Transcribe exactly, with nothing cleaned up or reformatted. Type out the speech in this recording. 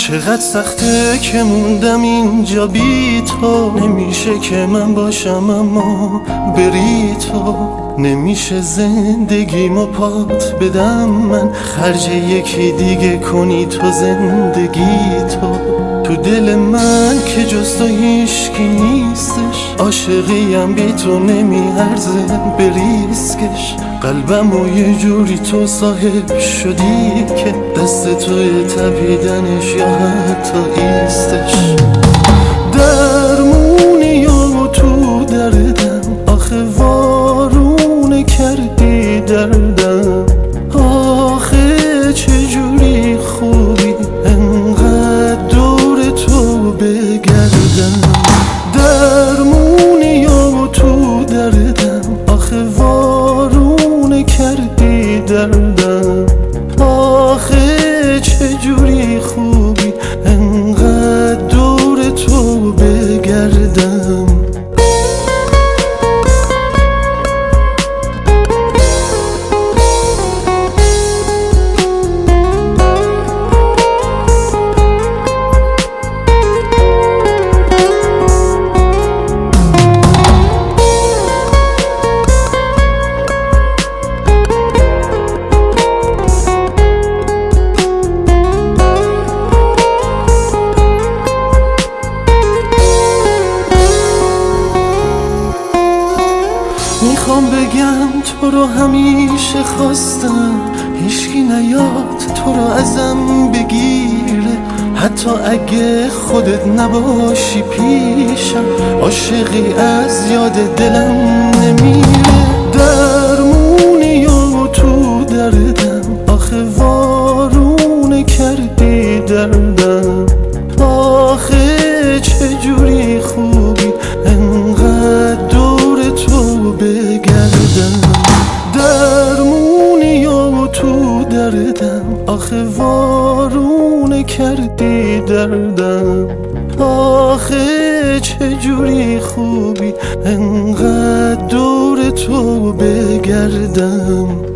چقدر سخته که موندم اینجا بی تو. نمیشه که من باشم اما بری تو. نمیشه زندگیمو پات بدم من، خرج یکی دیگه کنی تو زندگی تو. تو دل من که جز تو هیشکی نیستش، عاشقیم بی تو نمیارزه به ریسکش. قلبمو یه جوری تو صاحب شدی که دست توی تپیدنش یا حتی ایستش. درمونی یا تو دردم، آخه وارونه کردی دردم. آخه چجوری خوبی انقدر دور تو بگردم. درمونی یا تو دردم، آخه وارونه کردی دردم. آخه چجوری خوبی انقدر دور تو بگردم. میخوام بگم تو رو همیشه خواستم، هیچکی نیاد تو رو ازم بگیره. حتی اگه خودت نباشی پیشم، عاشقی از یاد دلم نمیره. درمونی یا تو دردم، آخه وارونه کردی دردم. آخه چجوری خوبی انقدر دور تو بگردم. درمونی یا تو دردم، آخه وارونه کردی دردم. آخه چجوری خوبی انقدر دور تو بگردم.